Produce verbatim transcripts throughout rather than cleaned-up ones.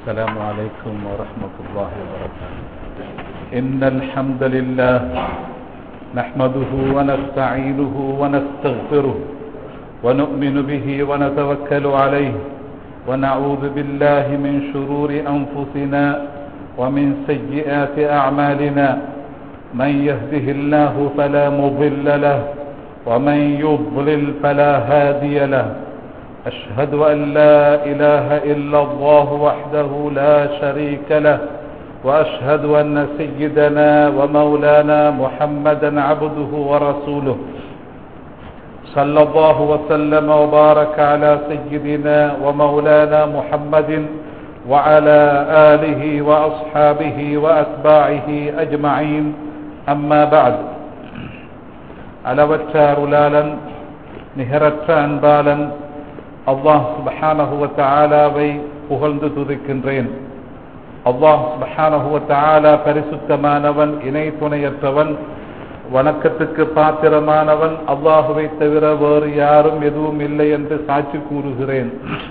السلام عليكم ورحمة الله وبركاته. إن الحمد لله نحمده ونستعينه ونستغفره ونؤمن به ونتوكل عليه ونعوذ بالله من شرور أنفسنا ومن سيئات أعمالنا. من يهده الله فلا مضل له ومن يضلل فلا هادي له. أشهد أن لا إله إلا الله وحده لا شريك له وأشهد أن سيدنا ومولانا محمدا عبده ورسوله صلى الله وسلم وبارك على سيدنا ومولانا محمد وعلى آله وأصحابه وأتباعه أجمعين. أما بعد. அளவற்ற அருளாளன் நிகரற்ற அன்பாளன் அல்லாஹ் சுப்ஹானஹு வ தஆலாவை புகழ்ந்து துதிக்கின்றேன். அல்லாஹ் சுப்ஹானஹு வ தஆலா பரிசுத்தமானவன், இணை துணையற்றவன், வணக்கத்துக்கு பாத்திரமானவன். அல்லாஹுவை தவிர வேறு யாரும் எதுவும் இல்லை என்று சாட்சி கூறுகிறேன்.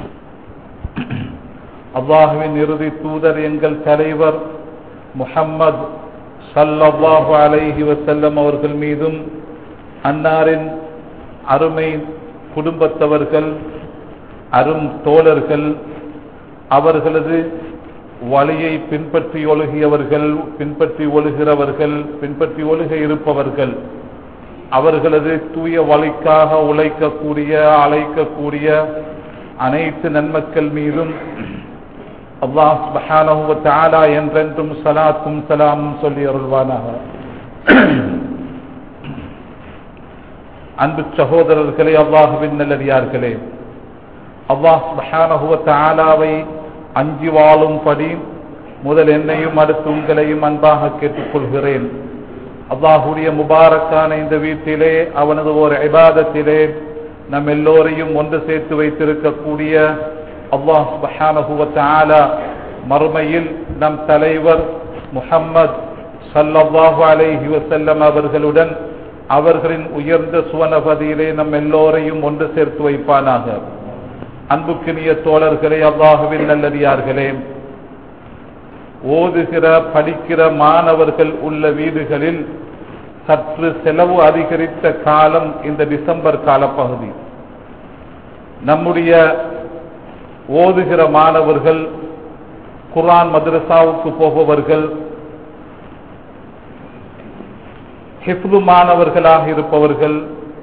அல்லாஹுவின் இறுதி தூதர் எங்கள் தலைவர் முஹம்மது ஸல்லல்லாஹு அலைஹி வஸல்லம் அவர்கள் மீதும் அன்னாரின் அருமை குடும்பத்தவர்கள், அரும் தோழர்கள், அவர்களது வழியை பின்பற்றி ஒழுகியவர்கள், பின்பற்றி ஒழுகிறவர்கள், பின்பற்றி ஒழுக இருப்பவர்கள், அவர்களது தூய வழிக்காக உழைக்கக்கூடிய அழைக்கக்கூடிய அனைத்து நன்மக்கள் மீதும் அல்லாஹ் சுப்ஹானஹு வ தஆலா என்றென்றும் ஸலாத்தும் ஸலாமும் சொல்லி அருள்வானாக. அன்பு சகோதரர்களே, அல்லாஹ்வின் நல்லடியார்களே, அல்லாஹ் சுப்ஹானஹு வ தஆலாவை அஞ்சி வாழும்படி முதல் என்னையும் அடுத்து உங்களையும் அன்பாக கேட்டுக்கொள்கிறேன். அல்லாஹுடைய முபாரக்கான இந்த வீட்டிலே, அவனது ஒரு இபாதத்திலே நம் எல்லோரையும் ஒன்று சேர்த்து வைத்திருக்கக்கூடிய அல்லாஹ் சுப்ஹானஹு வ தஆலா மறுமையில் நம் தலைவர் முஹம்மது ஸல்லல்லாஹு அலைஹி வஸல்லம் அவர்களுடன் அவர்களின் உயர்ந்த சுவனபதியிலே நம் எல்லோரையும் ஒன்று சேர்த்து வைப்பானாக. அன்புக்கினிய தோழர்களே, அல்லாஹுவின் நல்லடியார்களே, ஓதுகிற படிக்கிற மாணவர்கள் உள்ள வீடுகளில் சற்று செலவு அதிகரித்த காலம் இந்த டிசம்பர் காலப்பகுதி. நம்முடைய ஓதுகிற மாணவர்கள், குர்ஆன் மதரசாவுக்கு போபவர்கள், ஹிஃப்து மாணவர்களாக இருப்பவர்கள்,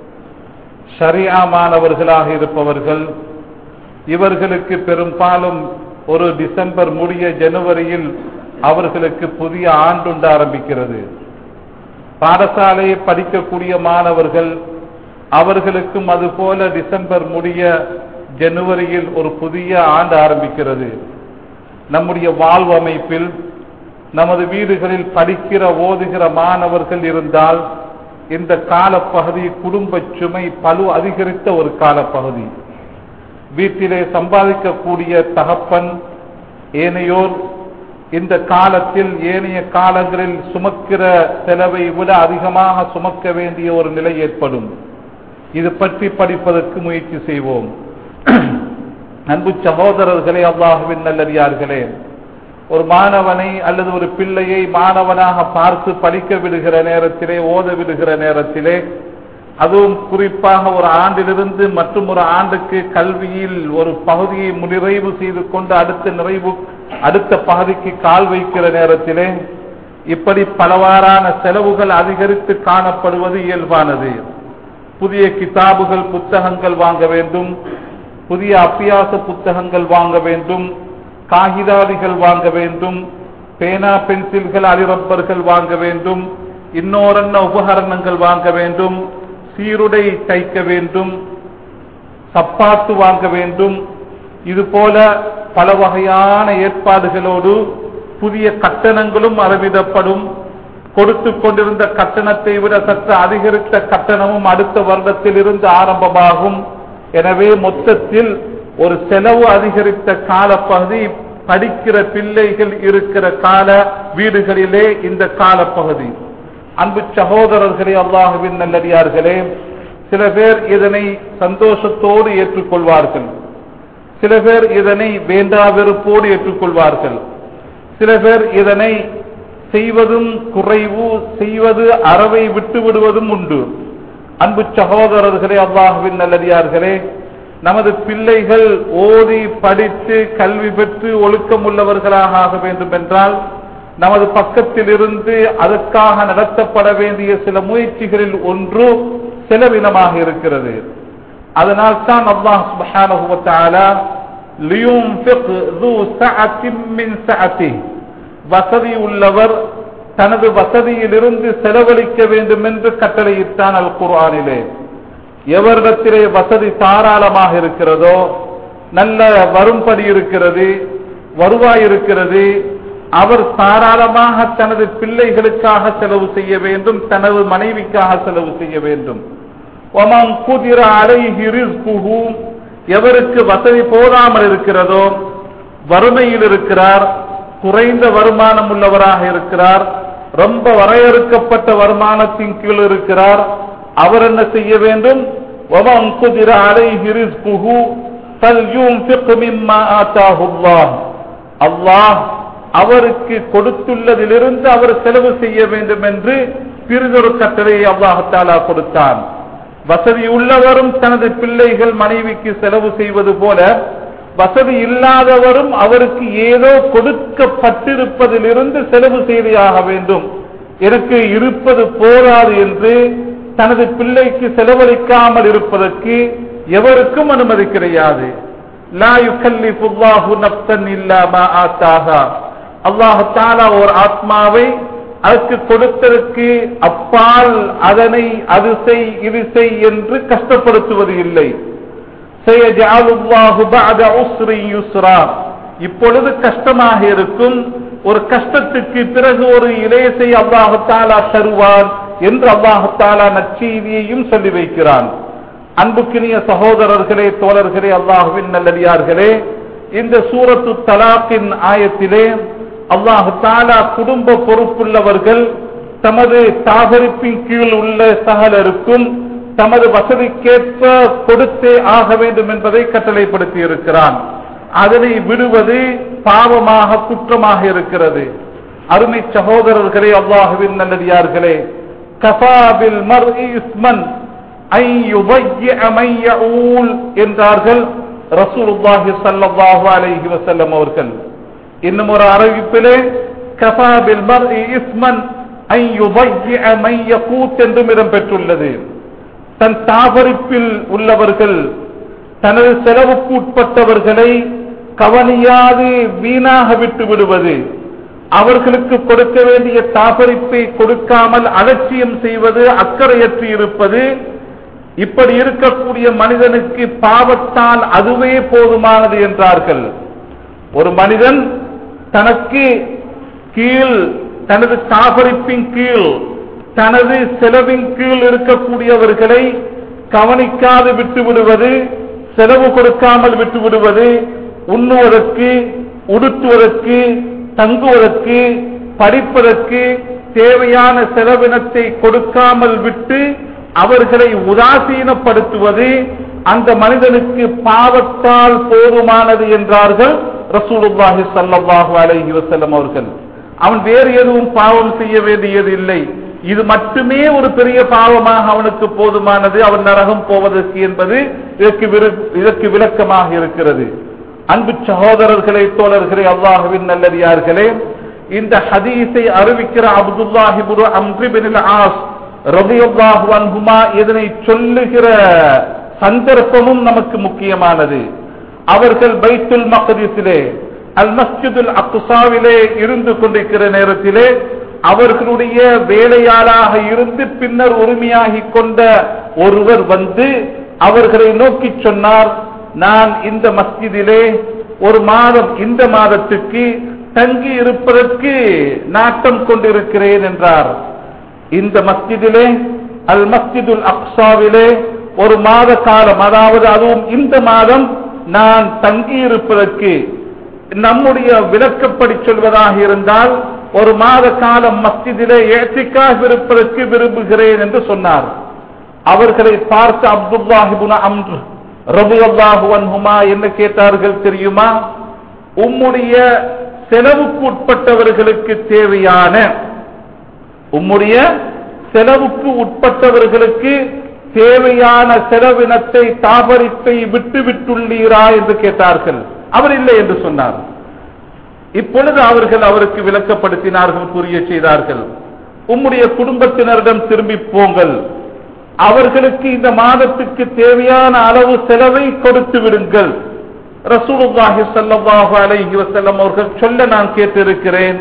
ஷரியா மாணவர்களாக இருப்பவர்கள், இவர்களுக்கு பெரும்பாலும் ஒரு டிசம்பர் முடிய ஜனவரியில் அவர்களுக்கு புதிய ஆண்டுண்டு ஆரம்பிக்கிறது. பாடசாலையை படிக்கக்கூடிய மாணவர்கள், அவர்களுக்கும் அதுபோல டிசம்பர் முடிய ஜனவரியில் ஒரு புதிய ஆண்டு ஆரம்பிக்கிறது. நம்முடைய வாழ்வு அமைப்பில் நமது வீடுகளில் படிக்கிற ஓதுகிற மாணவர்கள் இருந்தால் இந்த காலப்பகுதி குடும்ப சுமை பலு அதிகரித்த ஒரு காலப்பகுதி. வீட்டிலே சம்பாதிக்கக்கூடிய தகப்பன் ஏனையோர் இந்த காலத்தில் ஏனைய காலங்களில் சுமக்கிற செலவை விட அதிகமாக சுமக்க வேண்டிய ஒரு நிலை ஏற்படும். இது பற்றி படிப்பதற்கு முயற்சி செய்வோம். அன்பு சகோதரர்களே, அல்லாஹ்வின் நல்லடியார்களே, ஒரு மாணவனை அல்லது ஒரு பிள்ளையை மாணவனாக பார்த்து படிக்க விடுகிற நேரத்திலே, ஓத விடுகிற நேரத்திலே, அதுவும் குறிப்பாக ஒரு ஆண்டிலிருந்து மற்றும் ஒரு ஆண்டுக்கு கல்வியில் ஒரு பகுதியை நிறைவு செய்து கொண்டு அடுத்த நிறைவு அடுத்த பகுதிக்கு கால் வைக்கிற நேரத்திலே இப்படி பலவாறான செலவுகள் அதிகரித்து காணப்படுவது இயல்பானது. புதிய கிதாபுகள், புத்தகங்கள் வாங்க வேண்டும், புதிய அபியாச புத்தகங்கள் வாங்க வேண்டும், காகிதாதிகள் வாங்க வேண்டும், பேனா பென்சில்கள் அலிரப்பர்கள் வாங்க வேண்டும், இன்னோரன்ன உபகரணங்கள் வாங்க வேண்டும், சீருடை தைக்க வேண்டும், சப்பாத்து வாங்க வேண்டும். இதுபோல பல வகையான ஏற்பாடுகளோடு புதிய கட்டணங்களும் அறிவிடப்படும். கொடுத்து கொண்டிருந்த கட்டணத்தை விட சற்று அதிகரித்த கட்டணமும் அடுத்த வருடத்தில் இருந்து ஆரம்பமாகும். எனவே மொத்தத்தில் ஒரு செலவு அதிகரித்த காலப்பகுதி படிக்கிற பிள்ளைகள் இருக்கிற கால வீடுகளிலே இந்த காலப்பகுதி. அன்பு சகோதரர்களே, அல்லாஹ்வின் நல்லடியார்களே, சில பேர் இதனை சந்தோஷத்தோடு ஏற்றுக்கொள்வார்கள். சில பேர் இதனை வேண்டா வெறுப்போடு ஏற்றுக்கொள்வார்கள். சில பேர் இதனை செய்வதும் குறைவு, செய்வது அறவை விட்டு விடுவதும் உண்டு. அன்பு சகோதரர்களே, அல்லாஹ்வின் நல்லடியார்களே, நமது பிள்ளைகள் ஓதி படித்து கல்வி பெற்று ஒழுக்கம் உள்ளவர்களாக ஆக வேண்டும் என்றால் நமது பக்கத்தில் இருந்து அதற்காக நடத்தப்பட வேண்டிய சில முயற்சிகளில் ஒன்று செலவினமாக இருக்கிறது. அதனால் தான் அல்லாஹ் சுப்ஹானஹு வ தஆலா லியுன்ஃபிக் ذو سعة من سعته, வசதி உள்ளவர் தனது வசதியிலிருந்து செலவழிக்க வேண்டும் என்று கட்டளையிட்டான் அல் குர்ஆனிலே. எவரிடத்திலே வசதி தாராளமாக இருக்கிறதோ, நல்ல வரும்படி இருக்கிறது, வருவாய் இருக்கிறது, அவர் தாராளமாக தனது பிள்ளைகளுக்காக செலவு செய்ய வேண்டும், தனது மனைவிக்காக செலவு செய்ய வேண்டும். வமன் குதிர அலைஹி ரிஸ்குஹு, எவருக்கு வசதி போதாமல் இருக்கிறதோ, வறுமையில் இருக்கிறார், குறைந்த வருமானம் உள்ளவராக இருக்கிறார், ரொம்ப வரையறுக்கப்பட்ட வருமானத்தின் கீழ் இருக்கிறார், அவர் என்ன செய்ய வேண்டும்? வமன் குதிர அலைஹி ரிஸ்குஹு ஃபல்யுன்ஃபிக் மிம்மா ஆதாஹு அல்லாஹ், அல்லாஹ் அவருக்கு கொடுத்துள்ளதிலிருந்து அவர் செலவு செய்ய வேண்டும் என்று பிறிதொரு கட்டளையை அல்லாஹ் தஆலா கொடுத்தான். வசதி உள்ளவரும் தனது பிள்ளைகள் மனைவிக்கு செலவு செய்வது போல வசதி இல்லாதவரும் அவருக்கு ஏதோ கொடுக்கப்பட்டிருப்பதிலிருந்து செலவு செய்தாக வேண்டும். எனக்கு இருப்பது போராது என்று தனது பிள்ளைக்கு செலவழிக்காமல் இருப்பதற்கு எவருக்கும் அனுமதி கிடையாது. லா யுகல்லிஃபுல்லாஹு நஃப்ஸன் இல்லா மா ஆதாஹா, அல்லாஹ் தஆலா ஒரு ஆத்மாவை அதற்கு கொடுத்ததற்கு அப்பால் அதனை அது செய் இது செய் என்று கஷ்டப்படுத்துவது இல்லை. சயஜஅலுல்லாஹு பஅத உஸ்ரி யுஸ்ரா, இப்பொழுது கஷ்டமாக இருக்கும், ஒரு கஷ்டத்துக்கு பிறகு ஒரு இலேசை அல்லாஹ் தஆலா தருவார் என்று அல்லாஹ் தஆலா நற்செய்தியையும் சொல்லி வைக்கிறான். அன்புக்கினிய சகோதரர்களே, தோழர்களே, அல்லாஹ்வின் நல்லடியார்களே, இந்த சூரத்து தலாக்கின் ஆயத்திலே அல்லாஹ் தஆலா குடும்ப பொறுப்புள்ளவர்கள் தமது தாபரிப்பின் கீழ் உள்ள சகலருக்கும் தமது வசதிக்கேற்ப கொடுத்தே ஆக வேண்டும் என்பதை கட்டளைப்படுத்தி இருக்கிறான். அதனை விடுவது பாவமாக, குற்றமாக இருக்கிறது. அருமை சகோதரர்களே, அல்லாஹ்வின் நல்லடியார்களே, கஃபா பில் மர்இ இஸ்மன் ஐ யுபய்ய மன் யஊல் என்றார்கள் ரசூலுல்லாஹி ஸல்லல்லாஹு அலைஹி வஸல்லம் அவர்கள். இன்னும் ஒரு அறிவிப்பிலே கஃபா பில் மர்இ இஸ்மன் ஐ யுபய்ய மன் யகூத் என்றும் இடம்பெற்றுள்ளது. தன் தாபரிப்பில் உள்ளவர்கள், தனது செலவுக்கு உட்பட்டவர்களை கவனியாது வீணாக விட்டு விடுவது, அவர்களுக்கு கொடுக்க வேண்டிய தாபரிப்பை கொடுக்காமல் அலட்சியம் செய்வது, அக்கறையற்று இருப்பது, இப்படி இருக்கக்கூடிய மனிதனுக்கு பாவத்தால் அதுவே போதுமானது என்றார்கள். ஒரு மனிதன் தனக்கு கீழ், தனது தாபரிப்பின் கீழ், தனது செலவின் கீழ் இருக்கக்கூடியவர்களை கவனிக்காது விட்டு விடுவது, செலவு கொடுக்காமல் விட்டு விடுவது, உண்ணுவதற்கு, உடுத்துவதற்கு, தங்குவதற்கு, படிப்பதற்கு தேவையான செலவினத்தை கொடுக்காமல் விட்டு அவர்களை உதாசீனப்படுத்துவது அந்த மனிதனுக்கு பாவத்தால் போதுமானது என்றார்கள் ரசூலுல்லாஹி ஸல்லல்லாஹு அலைஹி வஸல்லம் அவர்கள். அவன் வேறு எதுவும் பாவம் செய்ய வேண்டியது இல்லை, இது மட்டுமே ஒரு பெரிய பாவமாக அவனுக்கு போதுமானது, அவன் நரகம் போவதற்கு என்பது இதற்கு இதற்கு விளக்கமாக இருக்கிறது. அன்பு சகோதரர்களே, தோழர்களே, அல்லாஹ்வின் நல்லடியார்களே, இந்த ஹதீஸை அறிவிக்கிற Abdullah ibn Amr ibn As ரலியல்லாஹு அன்ஹுமா இதனை சொல்லுகிற சந்தர்ப்பமும் நமக்கு முக்கியமானது. அவர்கள் பைத்துல் மக்திஸிலே, அல் மஸ்ஜிதுல் அக்ஸாவிலே இருந்து கொண்டிருக்கிற நேரத்திலே அவர்களுடைய வேலையாளாக இருந்து பின்னர் உரிமையாகி கொண்ட ஒருவர் வந்து அவர்களை நோக்கி சொன்னார், நான் இந்த மஸ்ஜிதிலே ஒரு மாதம், இந்த மாதத்துக்கு தங்கி இருப்பதற்கு நாட்டம் கொண்டிருக்கிறேன் என்றார். இந்த மஸ்ஜிதிலே, அல் மஸ்ஜிதுல் அக்ஸாவிலே ஒரு மாத காலம், அதாவது அதுவும் இந்த மாதம் நான் தங்கி இருப்பதற்கு, நம்முடைய விளக்கப்படி சொல்வதாக இருந்தால் ஒரு மாத காலம் மஸ்ஜிதிலே இஅ்திகாஃப் இருப்பதற்கு விரும்புகிறேன் என்று சொன்னார். அவர்களை பார்த்து அப்துல்லாஹ் இப்னு அம்ர் ரலியல்லாஹு அன்ஹுமா என்ன கேட்டார்கள் தெரியுமா? உம்முடைய செலவுக்கு உட்பட்டவர்களுக்கு தேவையான உம்முடைய செலவுக்கு உட்பட்டவர்களுக்கு தேவையான செலவினத்தை தாபரிப்பை விட்டு விட்டுள்ளீரா என்று கேட்டார்கள். அவர் இல்லை என்று சொன்னார். இப்பொழுது அவர்கள் அவருக்கு விளக்கப்படுத்தினார்கள், புரிய செய்தார்கள். உம்முடைய குடும்பத்தினரிடம் திரும்பி போங்கள், அவர்களுக்கு இந்த மாதத்துக்கு தேவையான அளவு செலவை கொடுத்து விடுங்கள். ரசூலுல்லாஹி ஸல்லல்லாஹு அலைஹி வஸல்லம் அவர்கள் சொல்ல நான் கேட்டிருக்கிறேன்,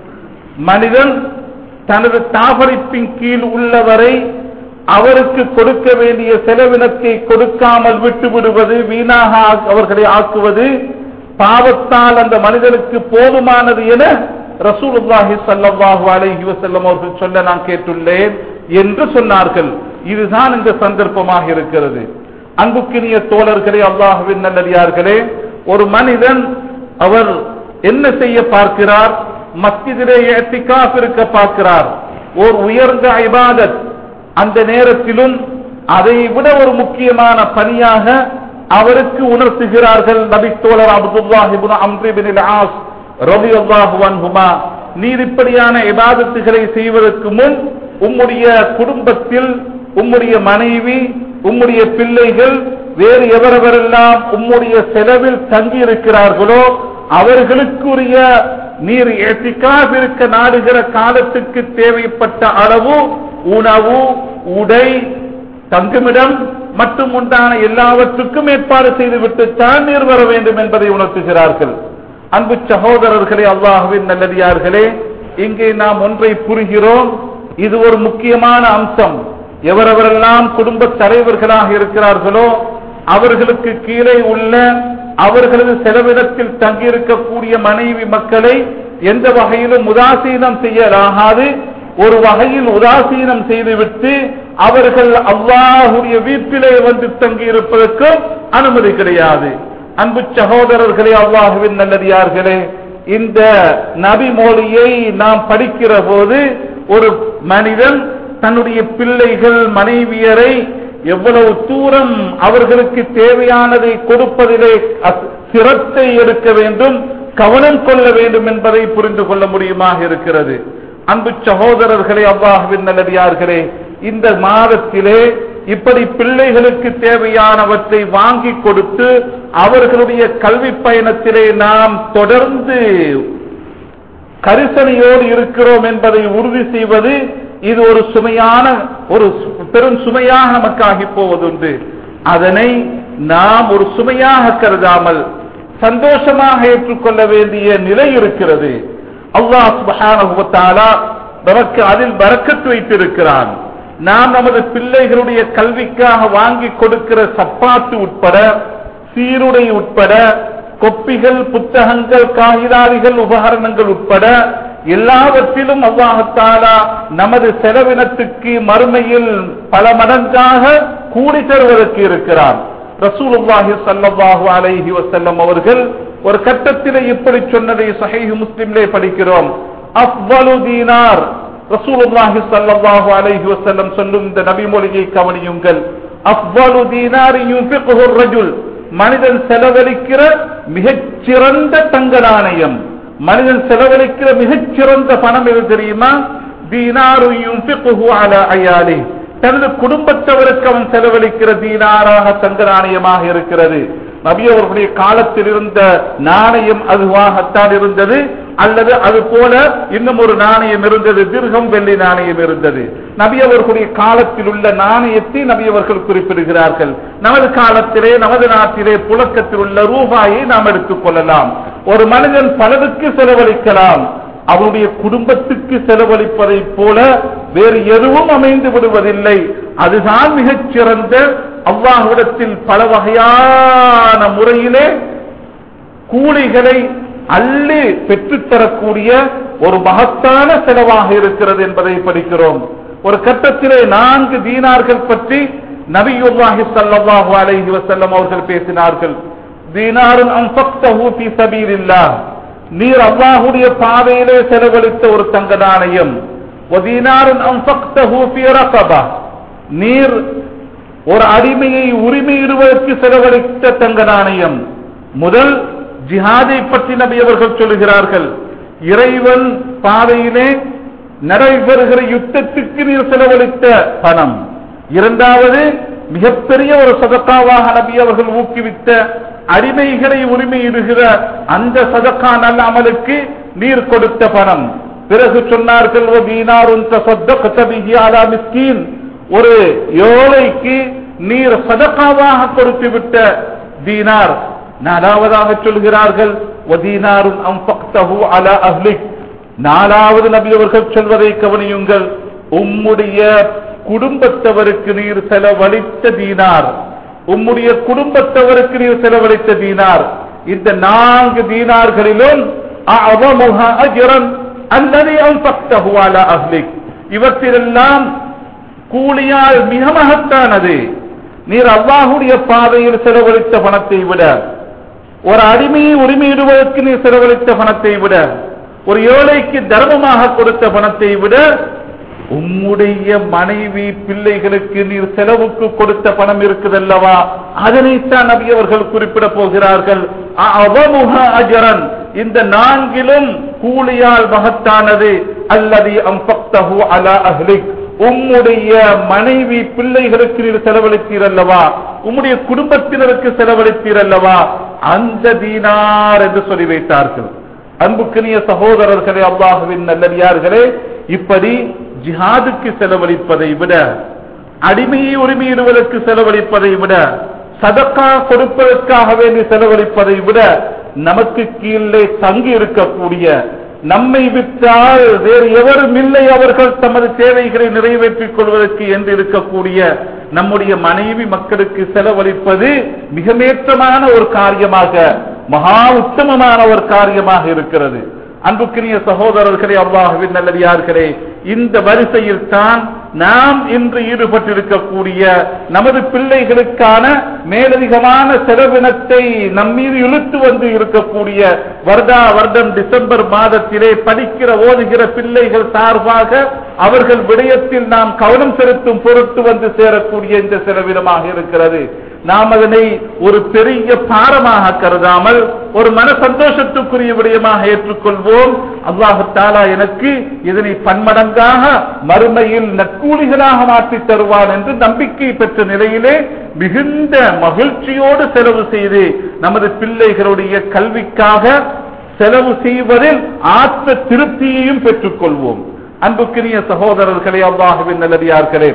மனிதன் தனது தாபரிப்பின் கீழ் உள்ளவரை அவருக்கு கொடுக்க வேண்டிய செலவினத்தை கொடுக்காமல் விட்டு விடுவது, வீணாக அவர்களை ஆக்குவது பாவத்தால் அந்த மனிதனுக்கு போதுமானது என ரசூலுல்லாஹி ஸல்லல்லாஹு அலைஹி வஸல்லம் அவர்கள் சொல்ல நான் கேட்டுள்ளேன் என்று சொன்னார்கள். இதுதான் இந்த சந்தர்ப்பமாக இருக்கிறது. அன்புக்கினிய தோழர்களே, அல்லாஹ்வின் நல்லடியார்களே, ஒரு மனிதன் அவர் என்ன செய்ய பார்க்கிறார்? மஸ்ஜிதிலே இஅ்திகாஃப் இருக்க பார்க்கிறார். ஒரு உயர்ந்த இபாதத். அந்த நேரத்திலும் அதை விட ஒரு முக்கியமான பணியாக அவருக்கு உணர்த்துகிறார்கள் நபி தோழர் அப்துல்லாஹ் இப்னு அம்ர் இப்னு அல்-ஆஸ் ரலியல்லாஹு அன்ஹுமா, நீர் இப்படியான இபாதத்துகளை செய்வதற்கு முன் உம்முடைய குடும்பத்தில் உம்முடைய மனைவி, உம்முடைய பிள்ளைகள், வேறு எவரெவரெல்லாம் உம்முடைய செலவில் தங்கி இருக்கிறார்களோ அவர்களுக்குரிய நீர் இஅ்திகாஃப் இருக்க நாடுகிற காலத்துக்கு தேவைப்பட்ட அளவு உணவு, உடை, தங்குமிடம் மற்றும் உண்டான எல்லாவற்றுக்கும் ஏற்பாடு செய்துவிட்டு தான் நீர் வர வேண்டும் என்பதை உணர்த்துகிறார்கள். அன்பு சகோதரர்களே, அல்லாஹ்வின் நல்லடியார்களே, இங்கே நாம் ஒன்றை புரிகிறோம். இது ஒரு முக்கியமான அம்சம். எவரெவரெல்லாம் குடும்ப தலைவர்களாக இருக்கிறார்களோ அவர்களுக்கு கீழே உள்ள அவர்களது செலவிடத்தில் தங்கியிருக்கக்கூடிய மனைவி மக்களை எந்த வகையிலும் உதாசீனம் செய்யலாகாது. ஒரு வகையில் உதாசீனம் செய்துவிட்டு அவர்கள் அல்லாஹ்வுடைய வீட்டிலே வந்து தங்கி இருப்பதற்கும் அனுமதி கிடையாது. அன்பு சகோதரர்களே, அல்லாஹ்வின் நல்லடியார்களே, இந்த நபி மொழியை நாம் படிக்கிற போது ஒரு மனிதன் தன்னுடைய பிள்ளைகள், மனைவியரை எவ்வளவு தூரம் அவர்களுக்கு தேவையானதை கொடுப்பதிலே சிரத்தை எடுக்க வேண்டும், கவனம் கொள்ள வேண்டும் என்பதை புரிந்து கொள்ள முடியுமாக இருக்கிறது. அன்பு சகோதரர்களே, அல்லாஹ்வின் நல்லடியார்களே, இந்த மாதத்திலே இப்படி பிள்ளைகளுக்கு தேவையானவற்றை வாங்கி கொடுத்து அவர்களுடைய கல்வி பயணத்திலே நாம் தொடர்ந்து கரிசனையோடு இருக்கிறோம் என்பதை உறுதி செய்வது இது ஒரு சுமையான ஒரு பெரும் சுமையாக நமக்காகி போவதுண்டு. அதனை நாம் ஒரு சுமையாக கருதாமல் சந்தோஷமாக ஏற்றுக்கொள்ள வேண்டிய நிலை இருக்கிறது. அல்லாஹ் சுப்ஹானஹு வ தஆலா நமக்கு அதில் பரக்கத் வைத்திருக்கிறான். நாம் நமது பிள்ளைகளுடைய கல்விக்காக வாங்கி கொடுக்கிற சப்பாத்து உட்பட, சீருடை உட்பட, கொப்பிகள், புத்தகங்கள், காகிதாதிகள், உபகரணங்கள் உட்பட எல்லாவற்றிலும் அல்லாஹ் தஆலா நமது செலவினத்துக்கு மறுமையில் பல மடங்காக கூடி தருவதற்கு இருக்கிறான். ரசூலுல்லாஹி ஸல்லல்லாஹு அலைஹி வஸல்லம் அவர்கள் ஒரு கட்டத்திலே இப்படி சொன்னதை ஸஹீஹ் முஸ்லிமிலே படிக்கிறோம். அஃதலு தீனார், ரசூலுல்லாஹி ஸல்லல்லாஹு அலைஹி வஸல்லம் சொல்லும் இந்த நபி மொழியை கவனியுங்கள். அஃதலு தீனார் யுன்ஃபிகுஹு الرجل, மனிதன் செலவழிக்கிற மிகச்சிறந்த தங்க நாணயம், மனிதன் செலவழிக்கிற மிகச்சிறந்த பணம் எது தெரியுமா? தீனாரு யுன்ஃபிகுஹு அலா அயாலி, தனது குடும்பத்தவருக்கு அவன் செலவழிக்கிற தீனாராக தங்க நாணயமாக இருக்கிறது. நபி அவர்களுடைய காலத்தில் இருந்த நாணயம் அதுவாகத்தான் இருந்தது, அல்லது அது போல இன்னும் ஒரு நாணயம் இருந்தது, திர்ஹம் வெள்ளி நாணயம் இருந்தது. நபி அவர்களுடைய காலத்தில் உள்ள நாணயத்தை நபி அவர்கள் குறிப்பிடுகிறார்கள். நமது காலத்திலே, நமது நாட்டிலே புழக்கத்தில் உள்ள ரூபாயை நாம் எடுத்துக் கொள்ளலாம். ஒரு மனிதன் பலருக்கு செலவழிக்கலாம், அவருடைய குடும்பத்துக்கு செலவழிப்பதை போல வேறு எதுவும் அமைந்து விடுவதில்லை. அதுதான் மிகச் சிறந்த, அல்லாஹ்விடத்தில் பல வகையான முறையிலே கூலிகளை அள்ளி பெற்றுத்தரக்கூடிய ஒரு மகத்தான செலவாக இருக்கிறது என்பதை படிக்கிறோம். ஒரு கட்டத்திலே நான்கு தீனார்கள் பற்றி நபியுல்லாஹி ஸல்லல்லாஹு அலைஹி வஸல்லம் அவர்கள் பேசினார்கள். தீனாருன் அன்ஃபக்தஹு ஃபீ ஸபீலில்லாஹ், நீர் அல்லாஹ்வுடைய பாதையிலே செலவழித்த ஒரு தங்க நாணயம். வதீனாருன் அன்ஃபக்தஹு ஃபீ ரகபா, நீர் ஒரு அடிமையை உரிமையிடுவதற்கு செலவழித்த தங்க நாணயம். முதல் ஜிஹாதை பற்றி நபி அவர்கள் சொல்லுகிறார்கள், இறைவன் பாதையிலே நடைபெறுகிற யுத்தத்துக்கு நீர் செலவழித்த பணம். இரண்டாவது, மிகப்பெரிய ஒரு சதக்காவாக நபி அவர்கள் ஊக்குவித்த அடிமைகளை உரிமையிடுகிற அந்த சதக்கா நல்ல அமலுக்கு நீர் கொடுத்த பணம். பிறகு சொன்னார்கள், ஒரு ஏழைக்கு நீர் சதக்காவாக கொடுத்து விட்ட தீனார். நாலாவதாக சொல்கிறார்கள், நாலாவது நபி அவர்கள் சொல்வதை கவனியுங்கள், உம்முடைய குடும்பத்தவருக்கு நீர் செலவழித்த தீனார். உம்முடைய குடும்பத்தவருக்கு நீர் செலவழித்த தீனார். இந்த நான்கு தீனார்களிலும் இவற்றிலெல்லாம் கூலியால் மிக மகத்தானது நீர் அல்லாஹுடைய பாதையில் செலவழித்த பணத்தை விட, ஒரு அடிமையை உரிமையிடுவதற்கு நீர் செலவழித்த பணத்தை விட, ஒரு ஏழைக்கு தர்மமாக கொடுத்த பணத்தை விட, உம்முடைய மனைவி பிள்ளைகளுக்கு நீர் செலவுக்கு கொடுத்த பணம் இருக்குதல்லவா, அதனைத்தான் நபி அவர்கள் குறிப்பிட போகிறார்கள். இந்த நான்கிலும் கூலியால் மகத்தானது அல்லதி அன்ஃபக்தஹு அலா அஹ்லிக், உம்முடைய மனைவி பிள்ளைகளுக்கு நீர் செலவழித்தீர் அல்லவா, உம்முடைய குடும்பத்தினருக்கு செலவழித்தீர் அல்லவா, அந்த தீனார் என்று சொல்லி வைத்தார்கள். அன்புக்குரிய சகோதரர்களே, அல்லாஹ்வின் நல்லடியார்களே, இப்படி ஜிஹாதுக்கு செலவழிப்பதை விட, அடிமையை உரிமையிடுவதற்கு செலவழிப்பதை விட, சதக்கா கொடுப்பதற்காக வேண்டி செலவழிப்பதை விட, நமக்கு கீழே தங்கி இருக்கக்கூடிய, நம்மை விட்டால் வேறு எவரும் இல்லை அவர்கள் தமது தேவைகளை நிறைவேற்றிக் கொள்வதற்கு என்று இருக்கக்கூடிய நம்முடைய மனைவி மக்களுக்கு செலவழிப்பது மிக மேற்றமான ஒரு காரியமாக, மகா உத்தமமான ஒரு காரியமாக இருக்கிறது. அன்புக்குரிய சகோதரர்களே, அல்லாஹ்வின் நல்லடியார்களே, இந்த வரிசையில் தான் நாம் இன்று ஈடுபட்டிருக்கக்கூடிய நமது பிள்ளைகளுக்கான மேலதிகமான செலவினத்தை நம்மீது இழுத்து வந்து இருக்கக்கூடிய வருடா வருடம் டிசம்பர் மாதத்திலே படிக்கிற ஓதுகிற பிள்ளைகள் சார்பாக அவர்கள் விடயத்தில் நாம் கவனம் செலுத்தும் பொருட்டு வந்து சேரக்கூடிய இந்த செலவினமாக இருக்கிறது. நாம் அதனை ஒரு பெரிய பாரமாக கருதாமல் ஒரு மன சந்தோஷத்துக்குரிய விடயமாக ஏற்றுக்கொள்வோம். அல்லாஹ் தஆலா எனக்கு இதனை பன்மடங்காக மறுமையில் நற்கூலிகளாக மாற்றி தருவான் என்று நம்பிக்கை பெற்ற நிலையிலே மிகுந்த மகிழ்ச்சியோடு செலவு செய்து நமது பிள்ளைகளுடைய கல்விக்காக செலவு செய்வதில் ஆத்ம திருப்தியையும் பெற்றுக் கொள்வோம். அன்புக்குரிய சகோதரர்களே, அல்லாஹ்வின் நல்லடியார்களே,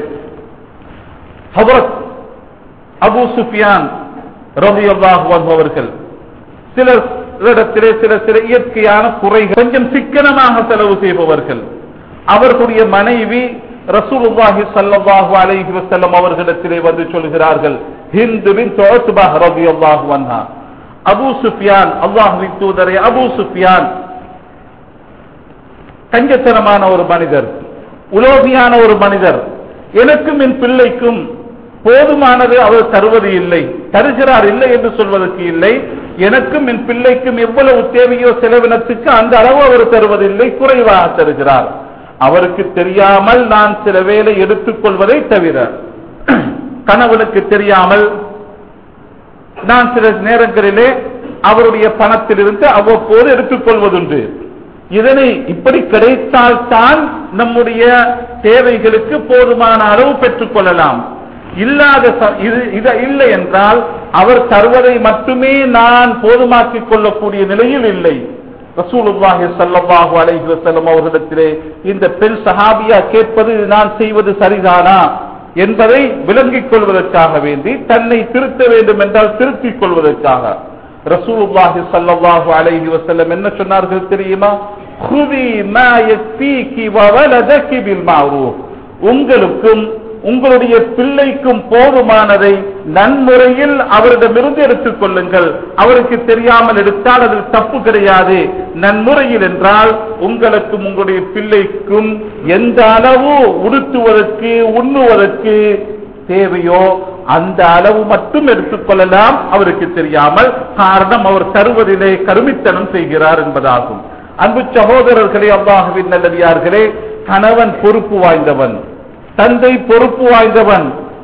ஹஜ்ரத் அபூ சுஃபியான் ரலியல்லாஹு அன்ஹு அவர்கள் சிலரிடத்திலே சில சில இயற்கையான குறைகள், கொஞ்சம் சிக்கனமாக செலவு செய்பவர்கள். அவர்களுடைய மனைவி ரசூலுல்லாஹி ஸல்லல்லாஹு அலைஹி வஸல்லம் அவர்களிடத்திலே வந்து சொல்கிறார்கள், ஹிந்த் பின்த் உத்பா ரலியல்லாஹு அன்ஹா, அபூ சுஃபியான், அல்லாஹ்வின் தூதரே, அபூ சுஃபியான் கஞ்சத்தனமான ஒரு மனிதர், உலோகியான ஒரு மனிதர், எனக்கும் என் பிள்ளைக்கும் போதுமானது அவர் தருவது இல்லை, தருகிறார் இல்லை என்று சொல்வதற்கு இல்லை, எனக்கும் என் பிள்ளைக்கும் எவ்வளவு தேவையோ செலவினத்துக்கு அந்த அளவு அவர் தருவதில்லை, குறைவாக தருகிறார். அவருக்கு தெரியாமல் நான் சில வேலை எடுத்துக் கொள்வதை தவிர, கணவனுக்கு தெரியாமல் நான் சில நேரங்களிலே அவருடைய பணத்திலிருந்து அவ்வப்போது எடுத்துக் கொள்வதுண்டு. இதனை இப்படி கிடைத்தால் தான் நம்முடைய தேவைகளுக்கு போதுமான அளவு பெற்றுக் கொள்ளலாம். இல்லாத இல்லை என்றால் அவர் தருவதை மட்டுமே நான் போதுமாக்கிக் கொள்ளக்கூடிய நிலையில் இல்லை. ரசூலுல்லாஹி ஸல்லல்லாஹு அலைஹி வஸல்லம் அவர்களிடத்திலே இந்த பெண் சஹாபியா கேட்பது நான் செய்வது சரிதானா என்பதை விளங்கிக் கொள்வதற்காக வேண்டி, தன்னை திருத்த வேண்டும் என்றால் திருத்திக் கொள்வதற்காக ரசூலுல்லாஹி ஸல்லல்லாஹு அலைஹி வஸல்லம் என்ன சொன்னார்கள் தெரியுமா? குதி மா யக்ஃபீகி வ வலதகி பில் மஅரூஃப், உங்களுக்கும் உங்களுடைய பிள்ளைக்கும் போதுமானதை நன்முறையில் அவரிடமிருந்து எடுத்துக் கொள்ளுங்கள். அவருக்கு தெரியாமல் எடுத்தால் அதில் தப்பு கிடையாது. நன்முறையில் என்றால் உங்களுக்கும் உங்களுடைய பிள்ளைக்கும் எந்த அளவு உடுத்துவதற்கு உண்ணுவதற்கு தேவையோ அந்த அளவு மட்டும் எடுத்துக்கொள்ளலாம், அவருக்கு தெரியாமல். காரணம், அவர் தருவதிலே கருமித்தனம் செய்கிறார் என்பதாகும். அன்பு சகோதரர்களே, அல்லாஹ்வின் நல்லடியார்களே, கணவன் பொறுப்பு வாய்ந்தவன், தந்தை பொறுப்பு வாய்ந்தவன்.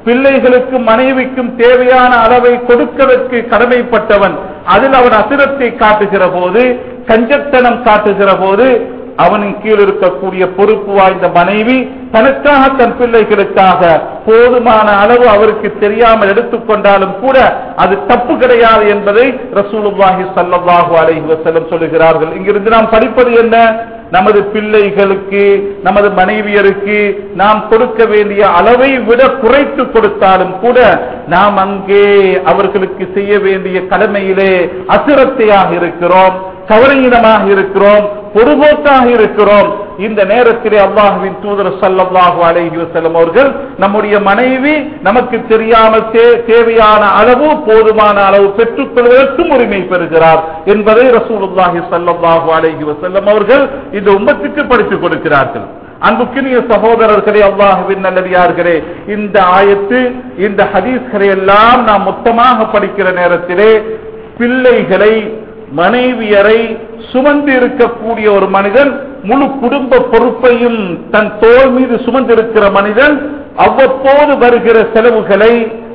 பிள்ளைகளுக்கு மனைவிக்கும் தேவையான அளவை கொடுப்பதற்கு கடமைப்பட்டவன். அதில் அவன் அசிரத்தை காட்டுகிற போது, கஞ்சத்தனம் காட்டுகிற போது, அவனின் கீழ் இருக்கக்கூடிய பொறுப்பு வாய்ந்த மனைவி தனக்காக தன் பிள்ளைகளுக்காக போதுமான அளவு அவருக்கு தெரியாமல் எடுத்துக்கொண்டாலும் கூட அது தப்பு கிடையாது என்பதை ரசூலுல்லாஹி ஸல்லல்லாஹு அலைஹி வஸல்லம் சொல்லுகிறார்கள். இங்கிருந்து நாம் படிப்பது என்ன? நமது பிள்ளைகளுக்கு, நமது மனைவியருக்கு நாம் கொடுக்க வேண்டிய அளவை விட குறைத்து கொடுத்தாலும் கூட நாம் அங்கே அவர்களுக்கு செய்ய வேண்டிய கடமையிலே அசிரத்தையாக இருக்கிறோம், கவலையினமாக இருக்கிறோம், பொறுப்போக்காக இருக்கிறோம். இந்த நேரத்திலே அல்லாஹ்வின் தூதர் ஸல்லல்லாஹு அலைஹி வஸல்லம் அவர்கள் நம்முடைய மனைவி நமக்கு தெரியாமல் தேவையான அளவு போதுமான அளவு பெற்றுக் கொள்வதற்கும் உரிமை பெறுகிறார் என்பதை ரசூலுல்லாஹி ஸல்லல்லாஹு அலைஹி வஸல்லம் அவர்கள் இந்த உம்மத்துக்கு படித்துக் கொடுக்கிறார்கள். அன்புக்கினிய சகோதரர்களே, அல்லாஹ்வின் நல்லடியார்களே, இந்த ஆயத்து, இந்த ஹதீஸ்களை எல்லாம் நாம் மொத்தமாக படிக்கிற நேரத்திலே பிள்ளைகளை, மனைவியரை சுமந்து இருக்கக்கூடிய ஒரு மனிதன், முழு குடும்ப பொறுப்பையும் தன் தோள் மீது சுமந்திருக்கிற மனிதன் அவ்வப்போது வருகிற செலவுகளை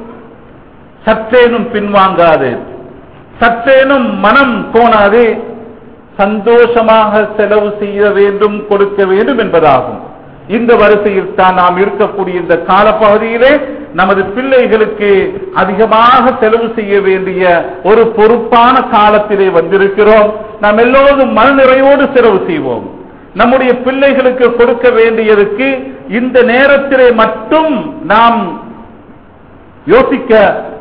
சற்றேனும் பின்வாங்காது, சற்றேனும் மனம் தோணாது, சந்தோஷமாக செலவு செய்ய வேண்டும், கொடுக்க வேண்டும் என்பதாகும். இந்த வரிசையில் தான் நாம் இருக்கக்கூடிய இந்த காலப்பகுதியிலே நமது பிள்ளைகளுக்கு அதிகமாக செலவு செய்ய வேண்டிய ஒரு பொறுப்பான காலத்திலே வந்திருக்கிறோம். நாம் எல்லோரும் மனநிறைவோடு செலவு செய்வோம். நம்முடைய பிள்ளைகளுக்கு கொடுக்க வேண்டியதற்கு இந்த நேரத்திலே மட்டும் நாம் யோசிக்க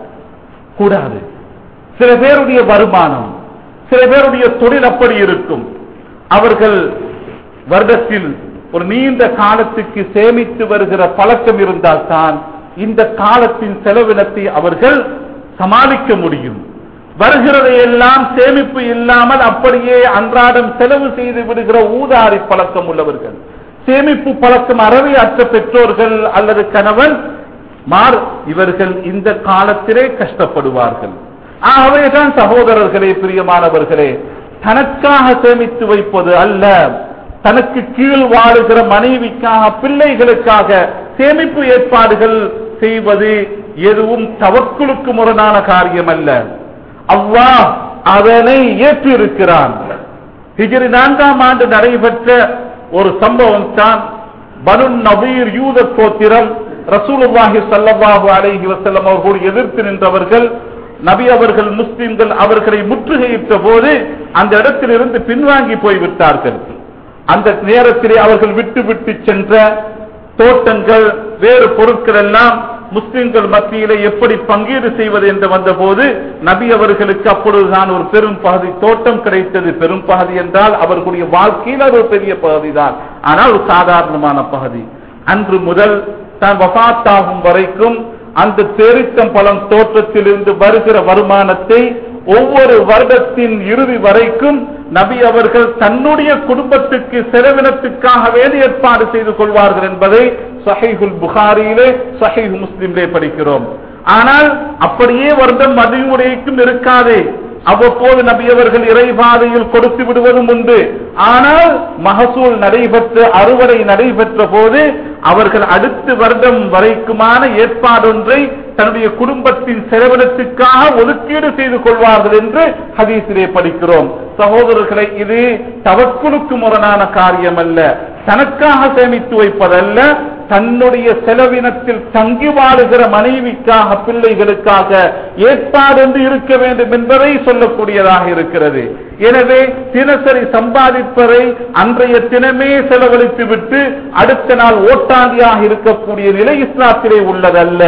கூடாது. சில பேருடைய வருமானம், சில பேருடைய தொழில் அப்படி இருக்கும். அவர்கள் வருடத்தில் ஒரு நீண்ட காலத்துக்கு சேமித்து வருகிற பழக்கம் இருந்தால் தான் இந்த காலத்தின் செலவினத்தை அவர்கள் சமாளிக்க முடியும். வருகிறதையெல்லாம் சேமிப்பு இல்லாமல் அப்படியே அன்றாடம் செலவு செய்து விடுகிற ஊதாரி பழக்கம் உள்ளவர்கள், சேமிப்பு பழக்கம் அறவே அற்ற பெற்றோர்கள் அல்லது கணவன் மார், இவர்கள் இந்த காலத்திலே கஷ்டப்படுவார்கள். ஆகவேதான் சகோதரர்களே, பிரியமானவர்களே, தனக்காக சேமித்து வைப்பது அல்ல, தனக்கு கீழ் வாழுகிற மனைவிக்காக, பிள்ளைகளுக்காக சேமிப்பு ஏற்பாடுகள் செய்வது எதுவும் தவக்குலுக்கு முரணான காரியம் அல்ல. அல்லாஹ் அதனை ஏற்று இருக்கிறான். ஹிஜ்ரி நான்காம் ஆண்டு நடைபெற்ற ஒரு சம்பவம் தான் பனு நதீர் யூத கோத்திரம் ரசூலுல்லாஹி ஸல்லல்லாஹு அலைஹி வஸல்லம் அவர்களோடு எதிர்த்து நின்றவர்கள், நபி அவர்கள் முஸ்லிம்கள் அவர்களை முற்றுகையிட்ட போது அந்த இடத்திலிருந்து பின்வாங்கி போய்விட்டார்கள். அந்த நேரத்திலே அவர்கள் விட்டு விட்டு சென்ற தோட்டங்கள், வேறு பொருட்கள் எல்லாம் முஸ்லிம்கள் மத்தியிலே எப்படி பங்கீடு செய்வது என்று வந்த போது நபி அவர்களுக்கு அப்பொழுதுதான் ஒரு பெரும் பகுதி தோட்டம் கிடைத்தது. பெரும் பகுதி என்றால் அவர்களுடைய வாழ்க்கையில் ஒரு பெரிய பகுதி தான், ஆனால் ஒரு சாதாரணமான பகுதி. அன்று முதல் தான் வஃபாத்தாகும் வரைக்கும் அந்த பேரிச்சம் பழம் தோட்டத்திலிருந்து வருகிற வருமானத்தை ஒவ்வொரு வருடத்தின் இறுதி வரைக்கும் நபி அவர்கள் தன்னுடைய குடும்பத்துக்கு செலவினத்துக்காக வேண்டி ஏற்பாடு செய்து கொள்வார்கள் என்பதை சஹீஹுல் புகாரியிலே, சஹீஹ் முஸ்லிமிலே படிக்கிறோம். ஆனால் அப்படியே வருடம் மதிமுறைக்கும் இருக்காதே, அவ்வப்போது நபி அவர்கள் இறைபாதையில் கொடுத்து விடுவதும் உண்டு. ஆனால் மகசூல் நடைபெற்ற, அறுவடை நடைபெற்ற போது அவர்கள் அடுத்த வருடம் வரைக்குமான ஏற்பாடொன்றை தன்னுடைய குடும்பத்தின் செலவினத்துக்காக ஒதுக்கீடு செய்து கொள்வார்கள் என்று ஹதீஸிலே படிக்கிறோம். சகோதரர்களை, இது தவக்குலுக்கு முரணான காரியம் அல்ல, தனக்காக சேமித்து வைப்பதல்ல, தன்னுடைய செலவினத்தில் தங்கி வாழுகிற மனைவிக்காக, பிள்ளைகளுக்காக ஏற்பாடு இருக்க வேண்டும் என்பதை சொல்லக்கூடியதாக இருக்கிறது. எனவே தினசரி சம்பாதிப்பதை அன்றைய தினமே செலவழித்து விட்டு அடுத்த நாள் ஓட்டாண்டியாக இருக்கக்கூடிய நிலை இஸ்லாத்திலே உள்ளதல்ல.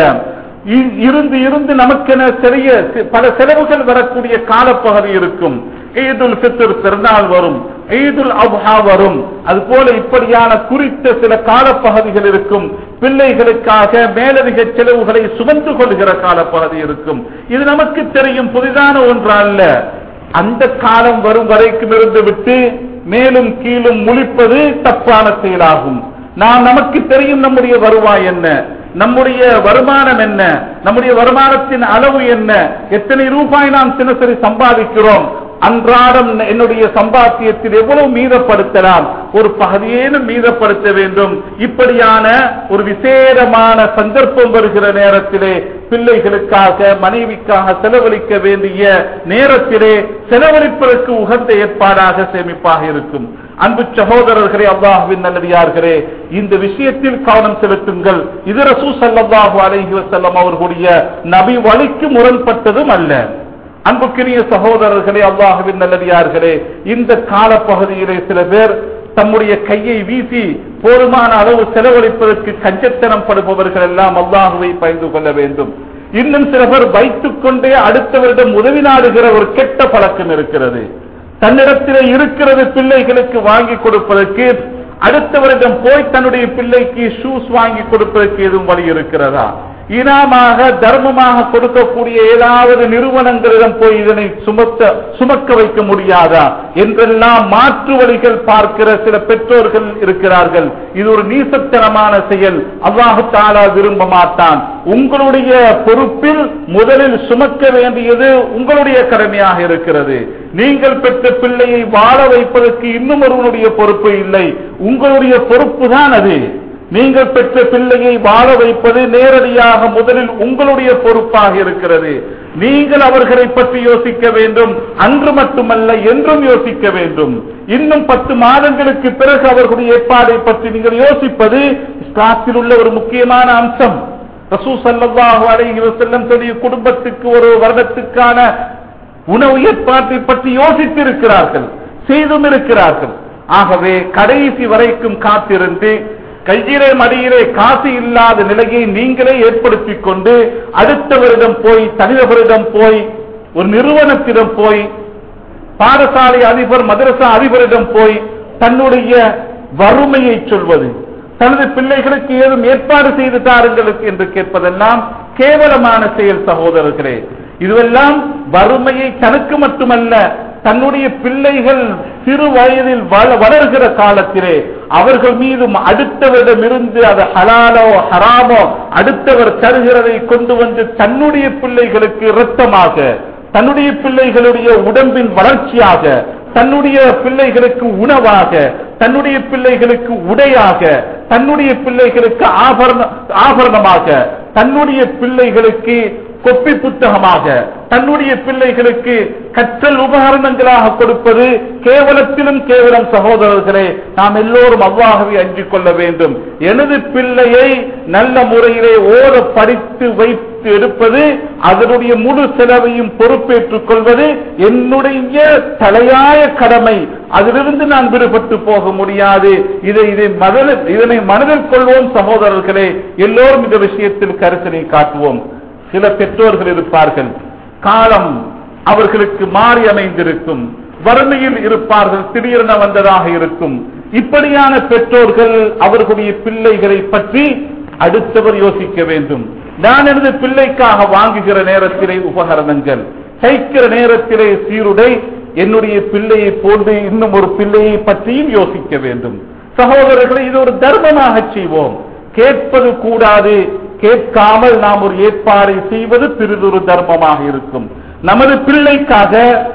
இருந்து இருந்து நமக்கென சிறிய பல செலவுகள் வரக்கூடிய காலப்பகுதி இருக்கும். ஈதுல் ஃபித்ர் பெருநாள் வரும், ஈதுல் அத்ஹா வரும், அதுபோல இப்படியான குறித்த சில காலப்பகுதிகள் இருக்கும். பிள்ளைகளுக்காக மேலதிக செலவுகளை சுமந்து கொள்கிற காலப்பகுதி இருக்கும். இது நமக்கு தெரியும், புதிதான ஒன்று அல்ல. அந்த காலம் வரும் வரைக்கும் இருந்து விட்டு மேலும் கீழும் முழிப்பது தப்பான செயலாகும். நாம் நமக்கு தெரியும் நம்முடைய வருவாய் என்ன, நம்முடைய வருமானம் என்ன, நம்முடைய வருமானத்தின் அளவு என்ன, எத்தனை ரூபாய் நாம் தினசரி சம்பாதிக்கிறோம், அன்றாடம் என்னுடைய சம்பாத்தியத்தில் எவ்வளவு மீதப்படுத்தலாம், ஒரு பகுதியேனும் மீதப்படுத்த வேண்டும். இப்படியான ஒரு விசேடமான சந்தர்ப்பம் வருகிற நேரத்திலே பிள்ளைகளுக்காக மனைவிக்காக செலவழிக்க வேண்டிய நேரத்திலே செலவழிப்பதற்கு உகந்த ஏற்பாடாக சேமிப்பாக இருக்கும். அன்பு சகோதரர்களே, அல்லாஹ்வின் நல்லடியார்களே, இந்த விஷயத்தில் கவனம் செலுத்துங்கள். இது ரசூல் ஸல்லல்லாஹு அலைஹி வஸல்லம் அவர்களுடைய நபி வழிக்கு முரண்பட்டதும் அல்ல. அன்புக்குரிய சகோதரர்களே, அல்லாஹ்வின் நல்லடியார்களே, இந்த காலப்பகுதியிலே சில பேர் தம்முடைய கையை வீசி போதுமான அளவு செலவழிப்பதற்கு கஞ்சத்தனம் படுபவர்கள் எல்லாம் அல்லாஹ்வை பயந்து கொள்ள வேண்டும். இன்னும் சில பேர் வைத்துக் கொண்டே அடுத்தவரிடம் உதவி நாடுகிற ஒரு கெட்ட பழக்கம் இருக்கிறது. தன்னிடத்திலே இருக்கிறது பிள்ளைகளுக்கு வாங்கி கொடுப்பதற்கு, அடுத்தவரிடம் போய் தன்னுடைய பிள்ளைக்கு ஷூஸ் வாங்கி கொடுப்பதற்கு எதுவும் வழி இருக்கிறதா? இனாமாக தர்மமாக கொடுக்கக்கூடிய ஏதாவது நிறுவனங்களிடம் போய் இதனை சுமத்த சுமக்க வைக்க முடியாதா என்றெல்லாம் மாற்று வழிகள் பார்க்கிற சில பெற்றோர்கள் இருக்கிறார்கள். இது ஒரு நீசத்தனமான செயல். அல்லாஹ் தஆலா விரும்ப மாட்டான். உங்களுடைய பொறுப்பில் முதலில் சுமக்க வேண்டியது உங்களுடைய கடமையாக இருக்கிறது. நீங்கள் பெற்ற பிள்ளையை வாழ வைப்பதற்கு இன்னும் ஒருவனுடைய பொறுப்பு இல்லை, உங்களுடைய பொறுப்பு தான் அது. நீங்கள் பெற்ற பிள்ளையை வாழ வைப்பது நேரடியாக முதலில் உங்களுடைய பொறுப்பாக இருக்கிறது. நீங்கள் அவர்களை பற்றி யோசிக்க வேண்டும். அன்று மட்டுமல்ல, என்றும் யோசிக்க வேண்டும். இன்னும் பத்து மாதங்களுக்கு பிறகு அவர்களுடைய ஏற்பாடை பற்றி நீங்கள் யோசிப்பது இஸ்லாத்தில் உள்ள ஒரு முக்கியமான அம்சம். ரசூல் ஸல்லல்லாஹு அலைஹி வஸல்லம் தன்னுடைய குடும்பத்துக்கு ஒரு வருடத்துக்கான உணவு ஏற்பாட்டை பற்றி யோசித்திருக்கிறார்கள், செய்தும் இருக்கிறார்கள். ஆகவே கடைசி வரைக்கும் காத்திருந்து கையிலே மடியிலே காசு இல்லாத நிலையை நீங்களே ஏற்படுத்திக் கொண்டு அடுத்தவரிடம் போய், தனிநபரிடம் போய், ஒரு நிறுவனத்திடம் போய், பாடசாலை அதிபர் மதரசா அதிபரிடம் போய் தன்னுடைய வறுமையை சொல்வது, தனது பிள்ளைகளுக்கு ஏதும் ஏற்பாடு செய்து தாருங்களுக்கு என்று கேட்பதெல்லாம் கேவலமான செயல் சகோதரர்களே. இதுவெல்லாம் வறுமையை தனக்கு மட்டுமல்ல, தன்னுடைய பிள்ளைகள் சிறு வயதில் வளர்கிற காலத்திலே அவர்கள் மீதும் அடுத்தவரிடமிருந்து அது ஹலாலோ ஹராமோ அடுத்தவர் தருகிறதை கொண்டு வந்து தன்னுடைய பிள்ளைகளுக்கு இரத்தமாக, தன்னுடைய பிள்ளைகளுடைய உடம்பின் வளர்ச்சியாக, தன்னுடைய பிள்ளைகளுக்கு உணவாக, தன்னுடைய பிள்ளைகளுக்கு உடையாக, தன்னுடைய பிள்ளைகளுக்கு ஆபரண ஆபரணமாக, தன்னுடைய பிள்ளைகளுக்கு கொப்பி புத்தகமாக, தன்னுடைய பிள்ளைகளுக்கு கற்றல் உபகரணங்களாக கொடுப்பது கேவலத்திலும் கேவலம். சகோதரர்களே, நாம் எல்லோரும் அல்லாஹ்வை அஞ்சிக் கொள்ள வேண்டும். எனது பிள்ளையை நல்ல முறையிலே ஓத படித்து வைத்து எடுப்பது, அதனுடைய முழு செலவையும் பொறுப்பேற்றுக் கொள்வது என்னுடைய தலையாய கடமை. அதிலிருந்து நான் விடுபட்டு போக முடியாது. இதை இதை இதனை மனதில் கொள்வோம் சகோதரர்களே. எல்லோரும் இந்த விஷயத்தில் கருத்தினை காட்டுவோம். சில பெற்றோர்கள் இருப்பார்கள், காலம் அவர்களுக்கு மாறி அமைந்திருக்கும், வறுமையில் இருப்பார்கள், திடீரென வந்ததாக இருக்கும். இப்படியான பெற்றோர்கள் அவர்களுடைய பிள்ளைகளை பற்றி அடுத்தவர் யோசிக்க வேண்டும். நான் எனது பிள்ளைக்காக வாங்குகிற நேரத்திலே உபகரணங்கள், தைக்கிற நேரத்திலே சீருடை, என்னுடைய பிள்ளையை போன்று இன்னும் ஒரு பிள்ளையை பற்றியும் யோசிக்க வேண்டும். சகோதரர்களை, இது ஒரு தர்மமாக செய்வோம். கேட்பது கூடாது, கேட்காமல் நாம் ஒரு ஏற்பாடை செய்வது பிறிதொரு தர்மமாக இருக்கும். நமது பிள்ளைக்காக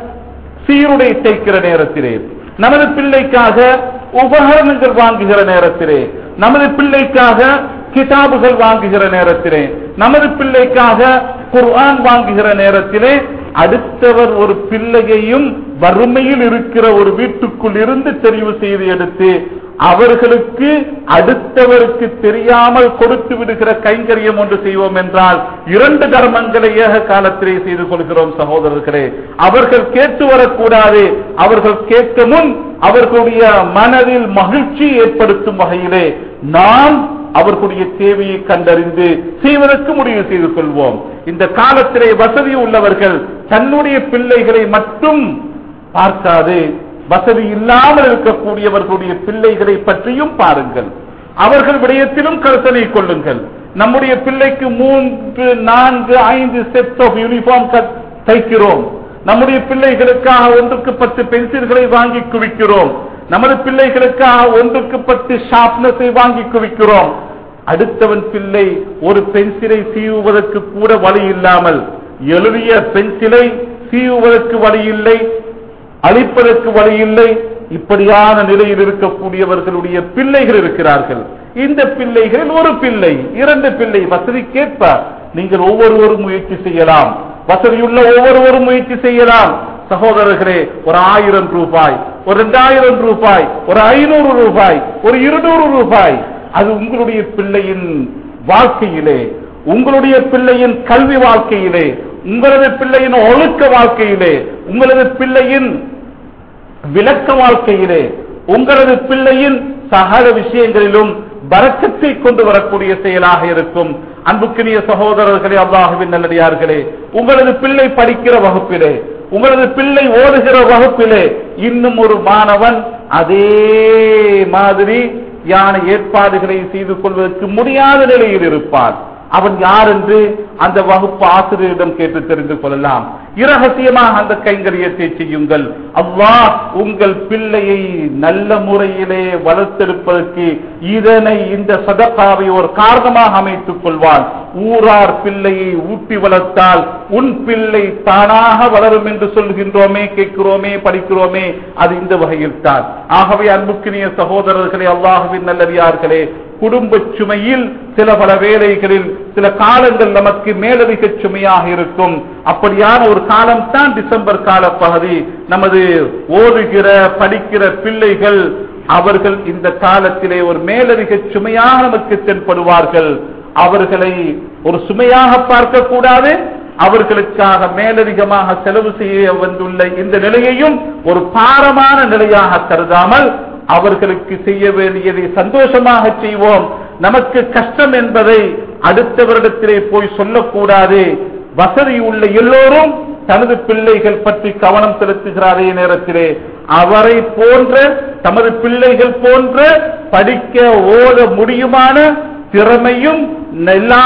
சீருடை தைக்கிற நேரத்திலே, நமது பிள்ளைக்காக உபகரணங்கள் வாங்குகிற நேரத்திலே, நமது பிள்ளைக்காக கிதாபுகள் வாங்குகிற நேரத்திலே, நமது பிள்ளைக்காக குர்ஆன் வாங்குகிற நேரத்திலே, அடுத்தவர் ஒரு பிள்ளையையும் வறுமையில் இருக்கிற ஒரு வீட்டுக்குள் இருந்து தெரிவு செய்து எடுத்து அவர்களுக்கு அடுத்தவருக்கு தெரியாமல் கொடுத்து விடுகிற கைங்கரியம் ஒன்று செய்வோம் என்றால் இரண்டு தர்மங்களை ஏக காலத்திலே செய்து கொள்கிறோம் சகோதரர்களே. அவர்கள் கேட்டு வரக்கூடாது, அவர்கள் கேட்க முன் அவர்களுடைய மனதில் மகிழ்ச்சி ஏற்படுத்தும் வகையிலே நாம் அவர்களுடைய தேவையை கண்டறிந்து செய்வதற்கு முடிவு செய்து கொள்வோம். இந்த காலத்திலே வசதி உள்ளவர்கள் தன்னுடைய பிள்ளைகளை மட்டும் பார்க்காது, வசதி இல்லாமல் இருக்கக்கூடியவர்களுடைய பிள்ளைகளை பற்றியும் பாருங்கள். அவர்கள் விடயத்திலும் கருத்தனை கொள்ளுங்கள். நம்முடைய பிள்ளைக்கு மூன்று நான்கு ஐந்து செட் ஆஃப் யூனிஃபார்ம் தைக்கிறோம். நம்முடைய பிள்ளைகளுக்காக ஒன்றுக்கு பத்து பென்சில்களை வாங்கி குவிக்கிறோம். நமது பிள்ளைகளுக்காக ஒன்றுக்கு பத்து ஷார்ப்னஸை வாங்கி குவிக்கிறோம். அடுத்தவன் பிள்ளை ஒரு பென்சிலை சீவுவதற்கு கூட வழி இல்லாமல், எழுதிய பென்சிலை சீவுவதற்கு வழி இல்லை, அளிப்பதற்கு வழி இல்லை. இப்படியான நிலையில் இருக்கக்கூடியவர்களுடைய பிள்ளைகள் இருக்கிறார்கள். இந்த பிள்ளைகளில் ஒரு பிள்ளை, இரண்டு பிள்ளை, வசதிக்கேற்ப நீங்கள் ஒவ்வொருவரும் முயற்சி செய்யலாம். வசதியுள்ள ஒவ்வொருவரும் முயற்சி செய்யலாம். சகோதரர்களே, ஒரு ஆயிரம் ரூபாய், ஒரு இரண்டாயிரம் ரூபாய், ஒரு ஐநூறு ரூபாய், ஒரு இருநூறு ரூபாய், அது உங்களுடைய பிள்ளையின் வாழ்க்கையிலே, உங்களுடைய பிள்ளையின் கல்வி வாழ்க்கையிலே, உங்களது பிள்ளையின் ஒழுக்க வாழ்க்கையிலே, உங்களது பிள்ளையின் விளக்க வாழ்க்கையிலே, உங்களது பிள்ளையின் சகல விஷயங்களிலும் பரக்கத்தை கொண்டு வரக்கூடிய செயலாக இருக்கும். அன்புக்கினிய சகோதரர்களே, அல்லாஹ்வின் நல்லடியார்களே, உங்களது பிள்ளை படிக்கிற வகுப்பிலே, உங்களது பிள்ளை ஓடுகிற வகுப்பிலே இன்னும் ஒரு மாணவன் அதே மாதிரி யான ஏற்பாடுகளை செய்து கொள்வதற்கு முடியாத நிலையில் இருப்பான். அவன் யார் என்று அந்த வகுப்பு ஆசிரியரிடம் கேட்டு தெரிந்து கொள்ளலாம். இரகசியமாக அந்த கைங்கரியத்தை செய்யுங்கள். அல்லாஹ் உங்கள் பிள்ளையை நல்ல முறையிலே வளர்த்தெடுப்பதற்கு இதனை, இந்த சதகாவை ஒரு காரணமாக அமைத்துக் கொள்வான். ஊரார் பிள்ளையை ஊட்டி வளர்த்தால் உன் பிள்ளை தானாக வளரும் என்று சொல்கின்றோமே, கேட்கிறோமே, படிக்கிறோமே, அது இந்த வகையில் தான். ஆகவே அன்புக்கினிய சகோதரர்களே, அல்லாஹ்வின் நல்லடியார்களே, குடும்ப சுமையில் சில பல வேளைகளில் சில காலங்கள் நமக்கு மேலதிக சுமையாக இருக்கும். அப்படியான ஒரு காலம் தான் டிசம்பர் கால பகுதி. நமது ஓடுகிற படிக்கிற பிள்ளைகள் அவர்கள் இந்த காலத்திலே ஒரு மேலதிக சுமையாக நமக்கு தென்படுவார்கள். அவர்களை ஒரு சுமையாக பார்க்க கூடாது, அவர்களுக்காக மேலதிகமாக செலவு செய்ய வந்துள்ள இந்த நிலையையும் ஒரு பாரமான நிலையாக கருதாமல் அவர்களுக்கு செய்ய வேண்டியதை சந்தோஷமாக செய்வோம். நமக்கு கஷ்டம் என்பதை அடுத்த வருடத்திலே போய் சொல்லக்கூடாது. வசதி உள்ள எல்லோரும் தனது பிள்ளைகள் பற்றி கவனம் செலுத்துகிறார். அதே நேரத்திலே அவரை போன்ற தமது பிள்ளைகள் போன்ற படிக்க ஓட முடியுமான திறமையும் எல்லா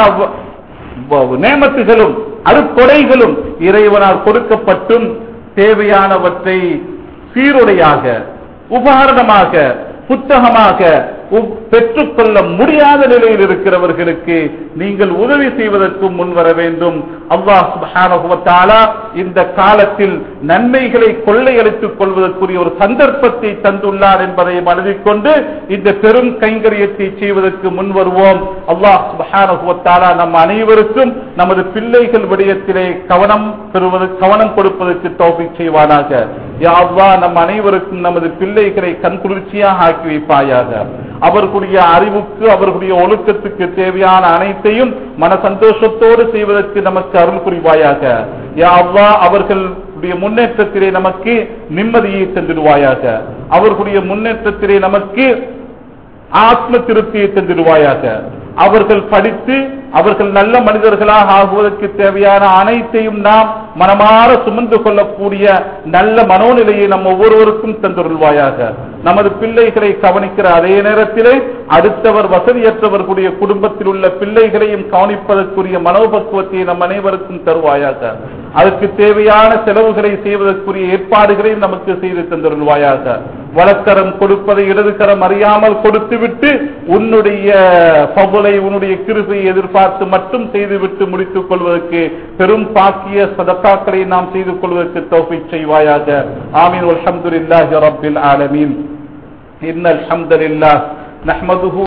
நேமத்துகளும் அருக்கொடைகளும் இறைவனால் கொடுக்கப்பட்டும் தேவையானவற்றை சீருடையாக, உபகரணமாக, புத்தகமாக பெற்றுக்கொள்ள முடியாத நிலையில் இருக்கிறவர்களுக்கு நீங்கள் உதவி செய்வதற்கு முன்வர வேண்டும். அல்லாஹ் சுப்ஹானஹு வ தஆலா இந்த காலத்தில் நன்மைகளை கொள்ளையடித்துக் கொள்வதற்குரிய ஒரு சந்தர்ப்பத்தை தந்துள்ளார் என்பதை மனதில் கொண்டு இந்த பெரும் கைங்கரியத்தை செய்வதற்கு முன்வருவோம். அல்லாஹ் சுப்ஹானஹு வ தஆலா நம் அனைவருக்கும் நமது பிள்ளைகள் விடயத்திலே கவனம் பெறுவது கவனம் கொடுப்பதற்கு தௌஃபீக் செய்வானாக. யா அல்லாஹ், நம் அனைவருக்கும் நமது பிள்ளைகளை கண்குளிர்ச்சியாக ஆக்கி வைப்பாயாக. அவர்களுடைய அறிவுக்கு, அவர்களுடைய ஒழுக்கத்துக்கு தேவையான அனைத்தையும் மன சந்தோஷத்தோடு செய்வதற்கு நமக்கு அருள் புரிவாயாக. யா அல்லாஹ், அவர்களுடைய முன்னேற்றத்திலே நமக்கு நிம்மதியை தந்திடுவாயாக. அவர்களுடைய முன்னேற்றத்திலே நமக்கு ஆத்ம திருப்தியை தந்திடுவாயாக. அவர்கள் படித்து அவர்கள் நல்ல மனிதர்களாக ஆகுவதற்கு தேவையான அனைத்தையும் நாம் மனமாற சுமந்து கொள்ளக்கூடிய நல்ல மனோநிலையை நம் ஒவ்வொருவருக்கும் தந்துருள்வாயாக. நமது பிள்ளைகளை கவனிக்கிற அதே நேரத்திலே அடுத்தவர் வசதியற்றவர்களுடைய குடும்பத்தில் உள்ள பிள்ளைகளையும் கவனிப்பதற்குரிய மனோபக்குவத்தை நம் அனைவருக்கும் தருவாயாக. அதற்கு தேவையான செலவுகளை செய்வதற்குரிய ஏற்பாடுகளையும் நமக்கு செய்து தந்துருள்வாயாக. வலக்கரம் கொடுப்பதை இடதுகரம் அறியாமல் கொடுத்துவிட்டு உன்னுடைய பகுலை, உன்னுடைய கிருபையை எதிர்பார்த்து மட்டும் செய்துவிட்டு முடித்துக் கொள்வதற்கு பெரும் பாக்கிய சதகாக்களை நாம் செய்து கொள்வதற்கு தௌஃபீக் செய்வாயாக. ஆமீன். வல்ஹம்துலில்லாஹி ரப்பில் ஆலமீன். இன்னல் ஹம்தலில்லாஹ் நஹ்மதுஹு